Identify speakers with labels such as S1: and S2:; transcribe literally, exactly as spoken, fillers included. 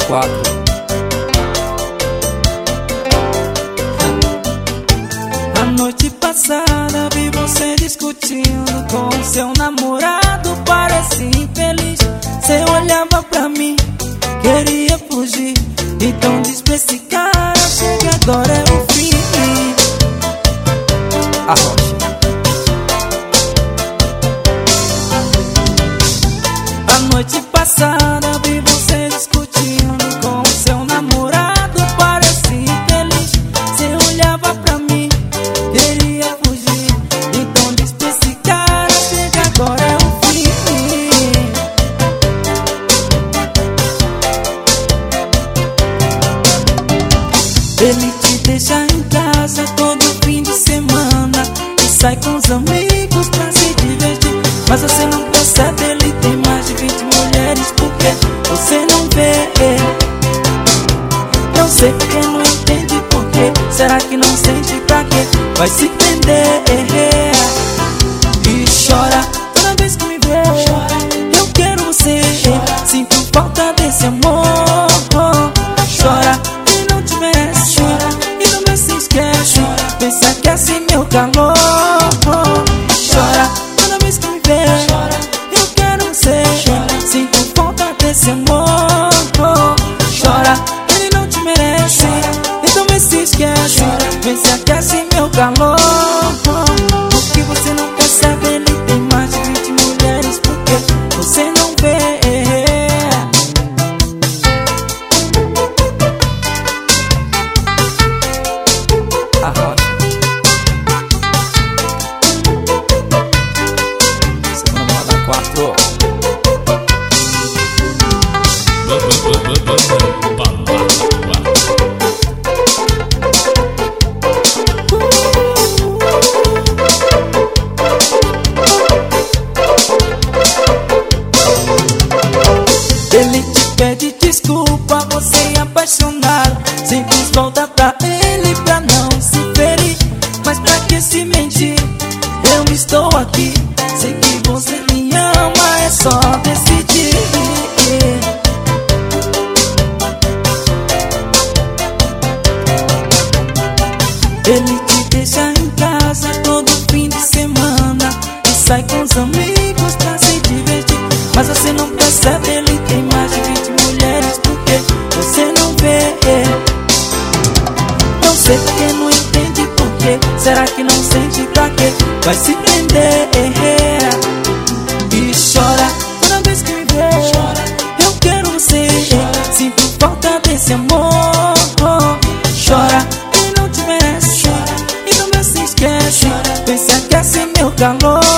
S1: quatro.
S2: A noite passada vi você discutindo com seu namorado, parecia infeliz. Você olhava pra mim, queria fugir, então diz pra esse cara que agora é o fim.
S1: A Rocha.
S2: A noite passada vi você discutindo com seu namorado, parecia infeliz. Você olhava pra mim, queria fugir, então diz pra esse cara que agora é o fim. Ele te deixa em casa todo fim de semana e sai com os amigos pra se divertir, mas você não percebe, ele tem mais de vinte mulheres, porque você não vê. Eu sei que não entende porque, será que não sente pra quê? Vai se prender e chora toda vez que me vê. Eu quero você, sinto falta desse amor. Chora, ele não te merece, e não vê se esquece, vê se aquece meu calor. Chora toda vez que me vê. Eu quero você, sinto falta desse amor. Chora, ele não te merece, então vê se esquece, vê se aquece meu calor. Porque você não percebe, ele tem mais de vinte mulheres, porque você não vê.
S1: A Rocha. Segunda moda quatro.
S2: Ele te pede desculpa, você é apaixonado, sempre volta pra ele pra não se ferir. Mas pra que se mentir? Eu estou aqui, sei que você me ama, é só decidir. Ele te deixa em casa todo fim de semana e sai com os amigos pra se divertir, mas você não percebe, ele tem mais de vinte mulheres, porque você não vê. Não sei porque não entende porque, será que não sente pra quê? Vai se prender e chora toda vez que me vê. Eu quero você, sinto falta desse amor. Chora, ele não te merece, então vê se esquece, vê se aquece meu calor.